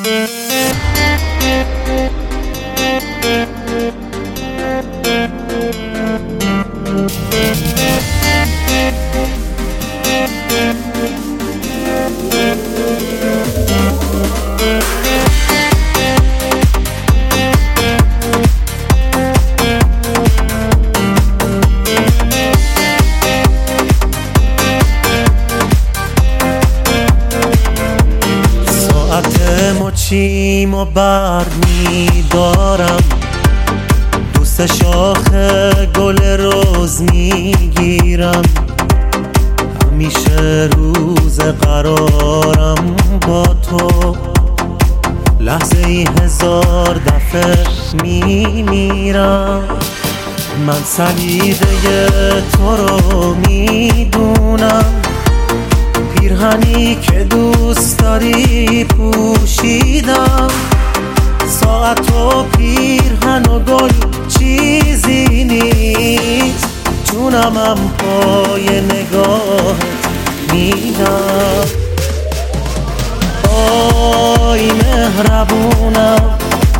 مچیم و بر میدارم، دوست شاخ گل روز میگیرم، همیشه روز قرارم با تو، لحظه ای هزار دفعه میمیرم. من سلیقه تو رو میدونم، پیرهنی که دوست داری پوشیدم، ساعت و پیرهن و گل چیزی نیست، جونمم پای نگاهت میدم. آی مهربونم،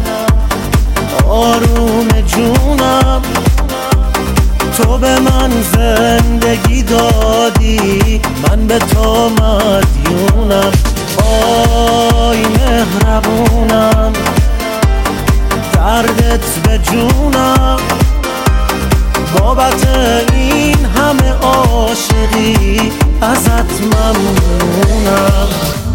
آروم جونم، تو به من زندگی دادی، من به تو مدیونم. آی مهربونم، دردت به جونم، بابت این همه عاشقی ازت ممنونم.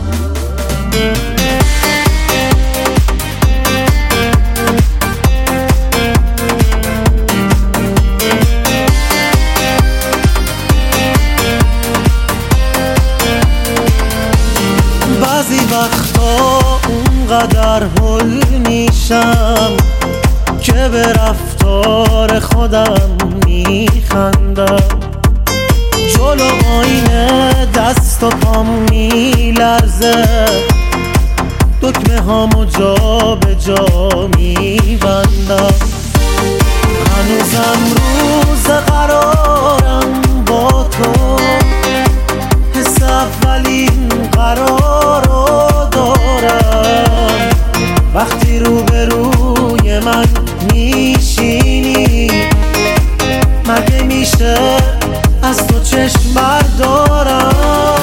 بعضی وقتا اونقدر هول میشم که به رفتار خودم میخندم، جلو آینه دست و پام میلرزه، دکمه هامو جا به جا میبندم، هنوزم روز قرارم با تو، حس اولین قرار رو دارم، وقتی روبروی من میشینی مگه میشه از تو چشم بردارم.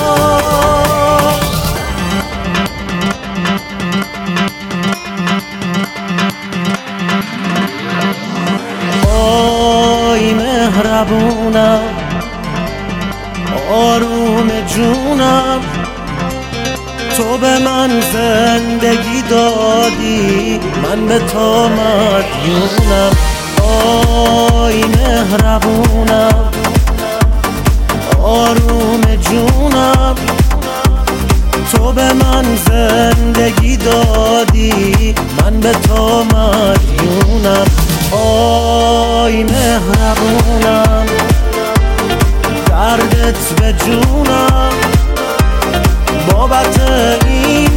آی مهربونم، آروم جونم، تو به من زندگی دادی، من به تو مدیونم. آی مهربونم، آروم جونم، تو به من زندگی دادی، من به تو مدیونم. آی مهربونم، دردت به جونم، بابت این